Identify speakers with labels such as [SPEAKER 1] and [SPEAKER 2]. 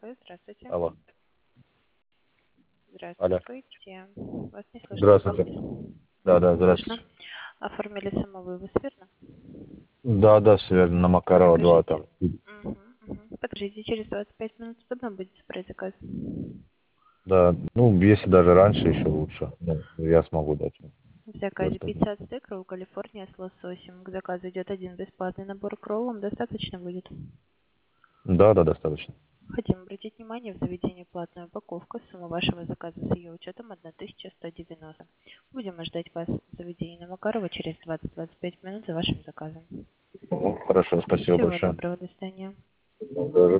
[SPEAKER 1] Алло, здравствуйте.
[SPEAKER 2] Алло. Алло.
[SPEAKER 1] Здравствуйте. Вас не слышно.
[SPEAKER 2] Здравствуйте. Да,
[SPEAKER 1] Слышно.
[SPEAKER 2] здравствуйте.
[SPEAKER 1] Оформили самовывоз, верно?
[SPEAKER 2] Да, все верно, на Макарова 2
[SPEAKER 1] Покажите.
[SPEAKER 2] там.
[SPEAKER 1] Покажите, через 25 минут удобно будет забрать заказ.
[SPEAKER 2] Да, ну, если даже раньше, еще лучше. Ну, я смогу дать.
[SPEAKER 1] В заказе
[SPEAKER 2] Просто.
[SPEAKER 1] пицца Ацтек, ролл Калифорния с лососем. К заказу идет один бесплатный набор к роллам. Достаточно будет?
[SPEAKER 2] Да, достаточно.
[SPEAKER 1] Хотим обратить внимание, в заведении платная упаковка. Сумма вашего заказа с ее учетом 1190. Будем ждать вас в заведении на Макарова через 20-25 минут за вашим заказом.
[SPEAKER 2] Хорошо, спасибо
[SPEAKER 1] Всего
[SPEAKER 2] большое.
[SPEAKER 1] доброго, до свидания.
[SPEAKER 2] Даже